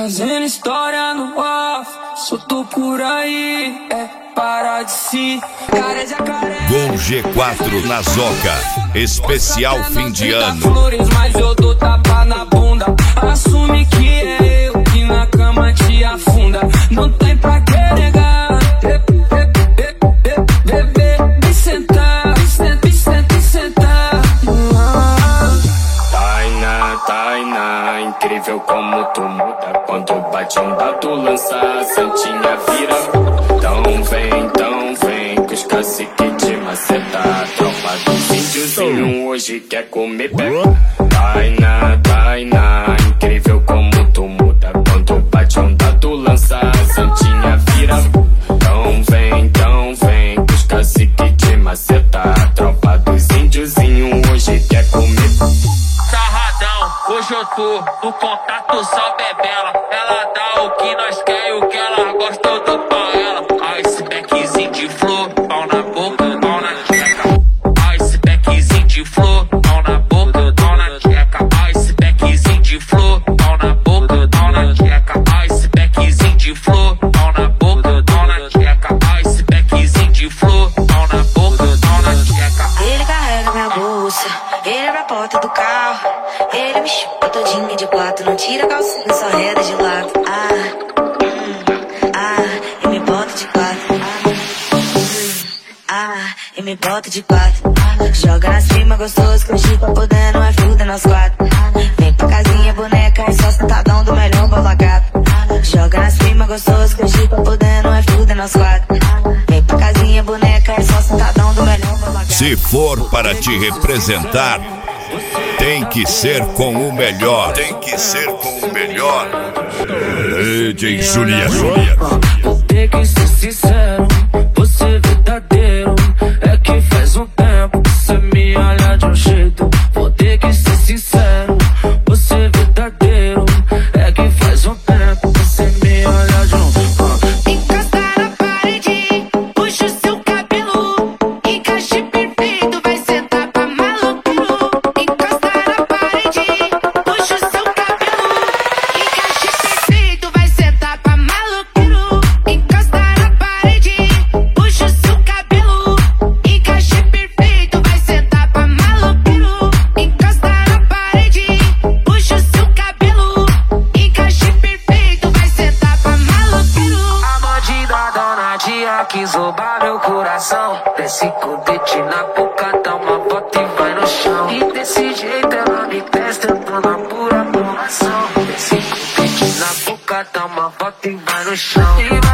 Fazendo história no off, solto por aí, para de si. Gol G4 na Zoca, especial fim de ano. Flores, mas eu dou tapa na bunda. Assume que é eu que na cama te afunda. Não tem pra que negar. Bebê, me sentar, me sentar. Tainá, incrível como tu muda. Quando bate um dado, lança a santinha vira. Então vem, que os caciques de maceta. A tropa dos índiozinho hoje quer comer pega. Tainá, incrível como tu muda. Quando bate um dado, lança a santinha vira. Então vem, que os caciques de maceta. A tropa dos índiozinho hoje quer comer. Sarradão, hoje eu tô no contato só bebela. Ela dá o que nós quer e o que ela gosta eu dou pra ela. Icebergzinho de flor, pau na boca, pau na tcheca. Icebergzinho de flor, pau na boca, pau na tcheca. Icebergzinho de flor, pau na boca, pau na tcheca. Icebergzinho de flor, pau na boca, pau na tcheca. Icebergzinho de flor, pau na boca, pau na tcheca. Ele carrega minha bolsa, ele abre a porta do carro. Ele me chupa todinha de quatro, não tira a calcinha, só reda de lado. E me bota de quatro. E me bota de quatro. Joga nas primas gostoso, que o Chico podendo é fuder nós quatro. Vem pra casinha, boneca, e só sentadão do melhor balagato. Joga nas primas gostoso, que o Chico podendo é fuder nós quatro. Vem pra casinha, boneca, e só sentadão do melhor balagato. Se for para te representar, tem que ser com o melhor. Tem que ser com o melhor. DJ Julia. Vou ter que ser sincero, você verdadeiro. É que faz um tempo que você me olha de um jeito. Vou ter que ser sincero, você verdadeiro. É que faz um tempo que você me olha de um jeito. Encosta na parede, puxa o seu cabelo. Encaixe perfeito, vai sentar pra maluqueiro. Encosta na parede, puxa o seu cabelo. Encaixe perfeito, vai sentar pra maluqueiro. Encosta na parede, puxa o seu cabelo. Encaixe perfeito, vai sentar pra maluqueiro. Encosta na parede, puxa o seu cabelo. Encaixe perfeito, vai sentar pra maluqueiro. A bandida dona Dia quis roubar meu coração. Desce com o dedinho na boca, dá uma volta e vai no chão. E desse jeito ela me testa, eu tô na pura aprovação. Desce com o dedinho na boca, dá uma volta e vai no chão.